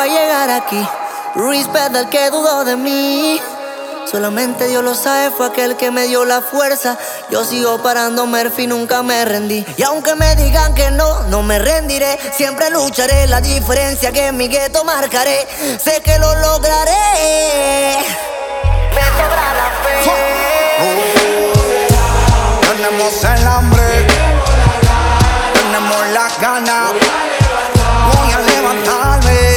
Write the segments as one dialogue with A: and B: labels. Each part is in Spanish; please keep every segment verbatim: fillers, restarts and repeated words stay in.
A: para llegar aquí. Respect al que dudó de mí. Solamente Dios lo sabe, fue aquel que me dio la fuerza. Yo sigo parando Murphy, nunca me rendí. Y aunque me digan que no, no me rendiré. Siempre lucharé, la diferencia que en mi gueto marcaré. Sé que lo lograré. Me sobra la fe.
B: Oh, tenemos el hambre, tenemos las ganas. Voy a levantarme.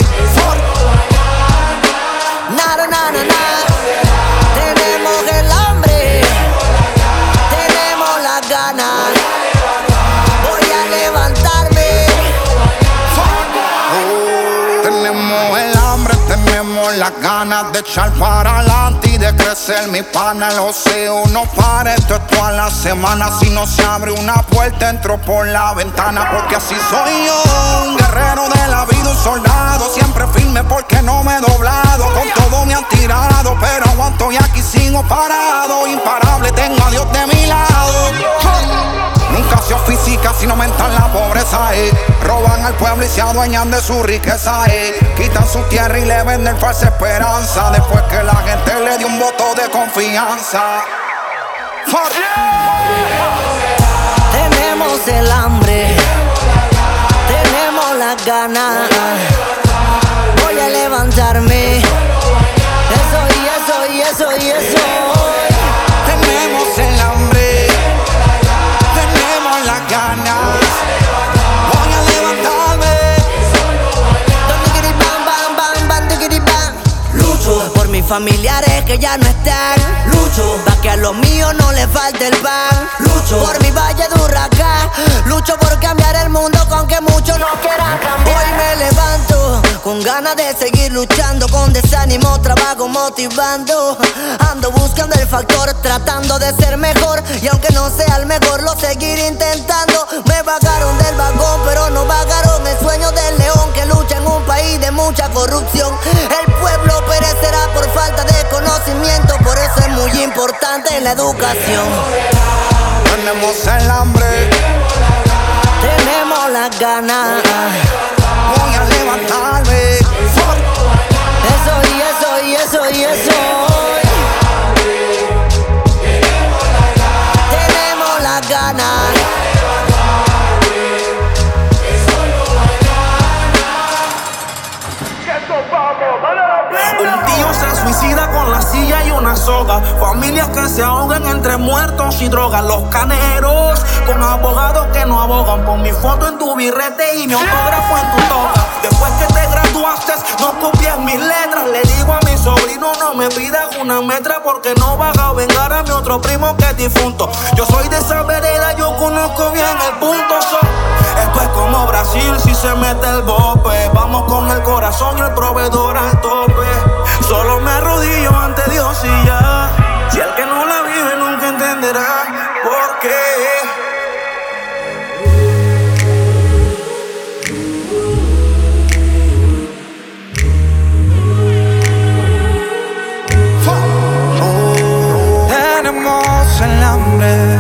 A: Nada, nada, nada. Tenemos el hambre, tenemos las ganas. Voy a levantarme.
B: Oh, tenemos el hambre, tenemos las ganas de echar para adelante y de crecer, mi pana. El oseo no para, esto es toda la semana. Si no se abre una puerta, entro por la ventana. Porque así soy yo, un guerrero de la vida, un soldado. Siempre firme porque no me he doblado. Con todo me han tirado, pero aguanto y aquí sigo parado. Imparable, tengo a Dios de mi lado. Nunca ha sido física, sino aumentan la pobreza, eh. Roban al pueblo y se adueñan de su riqueza, eh. Quitan su tierra y le venden falsa esperanza. Después que la gente le dio un voto de confianza. For
A: Tenemos el hambre, tenemos las ganas. Voy a levantarme. Eso y eso y eso y eso.
B: Tenemos el hambre, tenemos las ganas. Voy a levantarme.
A: Bam, bam, bam, tiquiri, bam. Lucho por mis familiares que ya no están. Lucho pa' que a los míos no les falte el pan. Lucho por mi valle de huracán. Lucho por cambiar el mundo con que muchos no quieran cambiar. Hoy me levanto con ganas de seguir luchando, con desánimo, trabajo motivando. Ando buscando el factor, tratando de ser mejor. Y aunque no sea el mejor, lo seguiré intentando. Me bajaron del vagón, pero no bajaron el sueño del león que lucha en un país de mucha corrupción. El pueblo perecerá por falta de conocimiento, por eso es muy importante la educación.
B: Tenemos el hambre,
A: tenemos las ganas.
B: voy a levantarme.
A: Eso y eso y eso y eso. Tenemos las ganas.
C: Un tío se suicida con la silla y una soga. Familias que se ahogan entre muertos y drogas. Los caneros con abogados que no abogan. Pon mi foto en tu birrete y mi autógrafo en tu toga. Después que te graduaste, no copies mis letras. Le digo a mi sobrino, no me pidas una metra, porque no vas a vengar a mi otro primo que es difunto. Yo soy de esa vereda, yo conozco bien el punto. So, esto es como Brasil si se mete el bope. Vamos con el corazón y el proveedor al tope. Solo me arrodillo ante Dios y ya. Si el que no la vive nunca entenderá por qué.
B: Tenemos el hambre,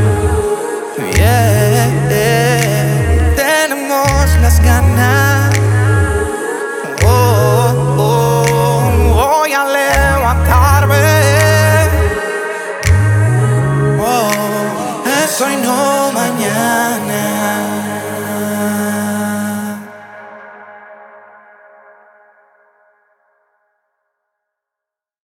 B: yeah, yeah. Tenemos las ganas. Oh, oh, voy a levantarme. Oh, eso y no mañana.